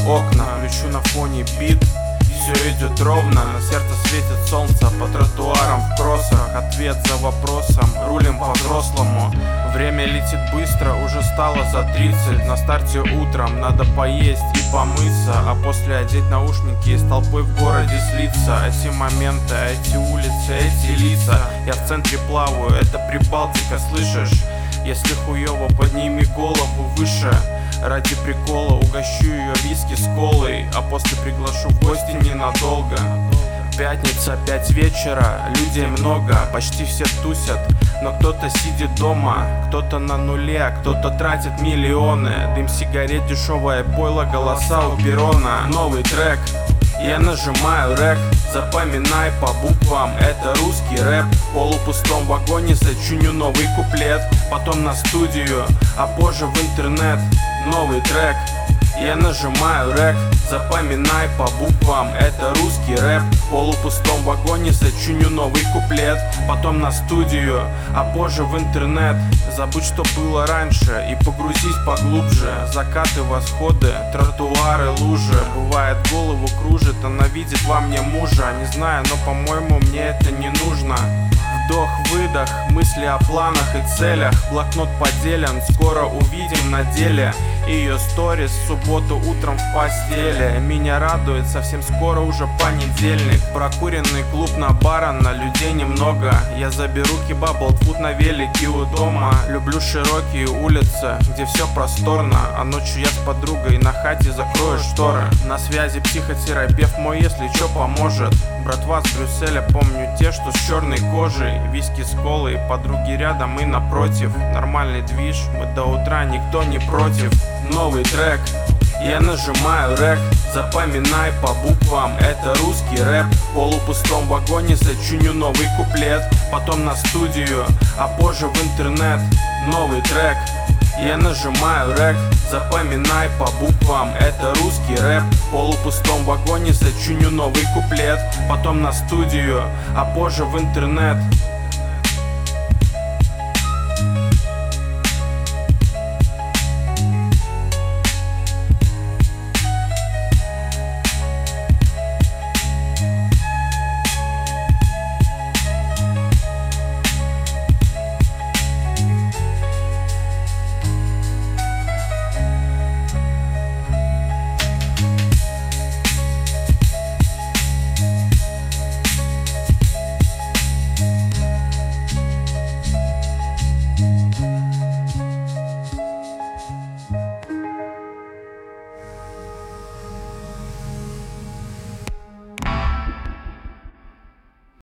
окна, включу на фоне бит. Все идет ровно, на сердце светит солнце, по тротуарам в кроссах. Ответ за вопросом, рулим по-взрослому. Время летит быстро, уже стало за 30. На старте утром надо поесть и помыться, а после одеть наушники и с толпой в городе слиться. Эти моменты, эти улицы, эти лица. Я в центре плаваю, это Прибалтика, слышишь? Если хуёво, подними голову выше. Ради прикола угощу ее виски с колой, а после приглашу в гости ненадолго. Пятница, 5 вечера, людей много, почти все тусят, но кто-то сидит дома, кто-то на нуле, а кто-то тратит миллионы. Дым сигарет, дешевое пойло, голоса у перрона. Новый трек, я нажимаю рэк, запоминай по буквам, это русский рэп. В полупустом вагоне сочиню новый куплет, потом на студию, а позже в интернет. Новый трек, я нажимаю рэк, запоминай по буквам, это русский рэп. В полупустом вагоне сочиню новый куплет, потом на студию, а позже в интернет. Забудь, что было раньше, и погрузись поглубже. Закаты, восходы, тротуары, лужи. Бывает, голову кружит, она видит во мне мужа. Не знаю, но по-моему мне это не нужно. Вдох-выдох, мысли о планах и целях. Блокнот поделен, скоро увидим на деле. Ее сторис в субботу утром в постели. Меня радует, совсем скоро уже понедельник. Прокуренный клуб на Барона, людей немного. Я заберу кебаб, олдфуд на велике у дома. Люблю широкие улицы, где все просторно. А ночью я с подругой на хате закрою шторы. На связи психотерапевт мой, если чё, поможет. Братва с Брюсселя, помню те, что с черной кожей. Виски с колой, подруги рядом и напротив. Нормальный движ, мы до утра, никто не против. Новый трек, я нажимаю рэк, запоминай по буквам, это русский рэп. В полупустом вагоне сочиню новый куплет, потом на студию, а позже в интернет. Новый трек, я нажимаю рэк, запоминай по буквам, это русский рэп. В полупустом вагоне сочиню новый куплет, потом на студию, а позже в интернет.